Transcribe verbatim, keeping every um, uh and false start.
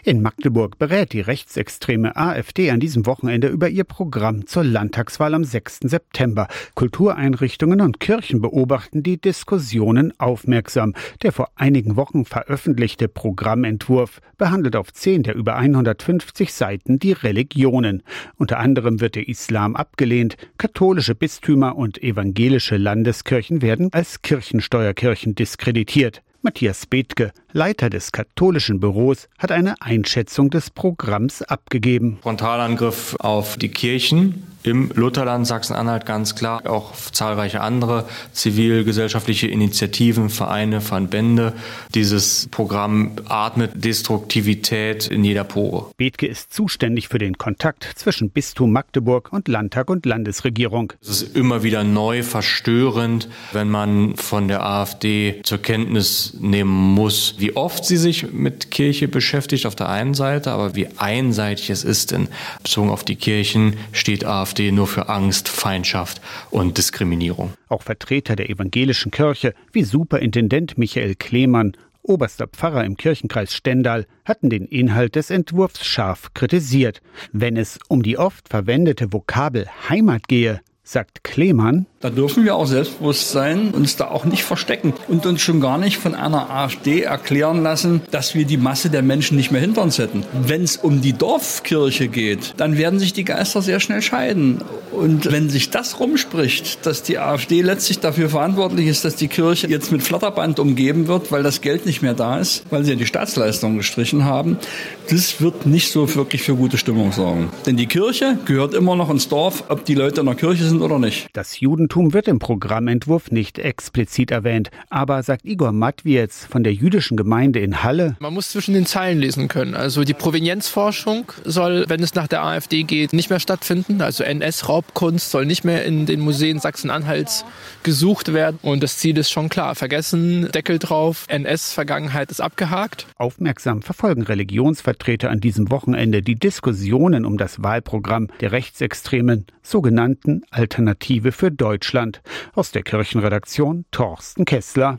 In Magdeburg berät die rechtsextreme AfD an diesem Wochenende über ihr Programm zur Landtagswahl am sechsten September. Kultureinrichtungen und Kirchen beobachten die Diskussionen aufmerksam. Der vor einigen Wochen veröffentlichte Programmentwurf behandelt auf zehn der über hundertfünfzig Seiten die Religionen. Unter anderem wird der Islam abgelehnt. Katholische Bistümer und evangelische Landeskirchen werden als Kirchensteuerkirchen diskreditiert. Matthias Bethke, Leiter des katholischen Büros, hat eine Einschätzung des Programms abgegeben. Frontalangriff auf die Kirchen im Lutherland Sachsen-Anhalt, ganz klar. Auch zahlreiche andere zivilgesellschaftliche Initiativen, Vereine, Verbände. Dieses Programm atmet Destruktivität in jeder Pore. Bethke ist zuständig für den Kontakt zwischen Bistum Magdeburg und Landtag und Landesregierung. Es ist immer wieder neu verstörend, wenn man von der AfD zur Kenntnis nehmen muss, wie oft sie sich mit Kirche beschäftigt auf der einen Seite, aber wie einseitig es ist, denn bezogen auf die Kirchen steht AfD nur für Angst, Feindschaft und Diskriminierung. Auch Vertreter der evangelischen Kirche wie Superintendent Michael Klemann, oberster Pfarrer im Kirchenkreis Stendal, hatten den Inhalt des Entwurfs scharf kritisiert. Wenn es um die oft verwendete Vokabel Heimat gehe, sagt Klemann: Da dürfen wir auch selbstbewusst sein, uns da auch nicht verstecken und uns schon gar nicht von einer AfD erklären lassen, dass wir die Masse der Menschen nicht mehr hinter uns hätten. Wenn es um die Dorfkirche geht, dann werden sich die Geister sehr schnell scheiden. Und wenn sich das rumspricht, dass die AfD letztlich dafür verantwortlich ist, dass die Kirche jetzt mit Flatterband umgeben wird, weil das Geld nicht mehr da ist, weil sie ja die Staatsleistungen gestrichen haben, das wird nicht so wirklich für gute Stimmung sorgen. Denn die Kirche gehört immer noch ins Dorf, ob die Leute in der Kirche sind oder nicht. Das Judentum wird im Programmentwurf nicht explizit erwähnt. Aber, sagt Igor Matwiez von der jüdischen Gemeinde in Halle, man muss zwischen den Zeilen lesen können. Also die Provenienzforschung soll, wenn es nach der AfD geht, nicht mehr stattfinden. Also N S-Raubkunst soll nicht mehr in den Museen Sachsen-Anhalts gesucht werden. Und das Ziel ist schon klar. Vergessen, Deckel drauf, N S-Vergangenheit ist abgehakt. Aufmerksam verfolgen Religionsvertreter an diesem Wochenende die Diskussionen um das Wahlprogramm der rechtsextremen sogenannten Alternative für Deutschland. Aus der Kirchenredaktion Thorsten Kessler.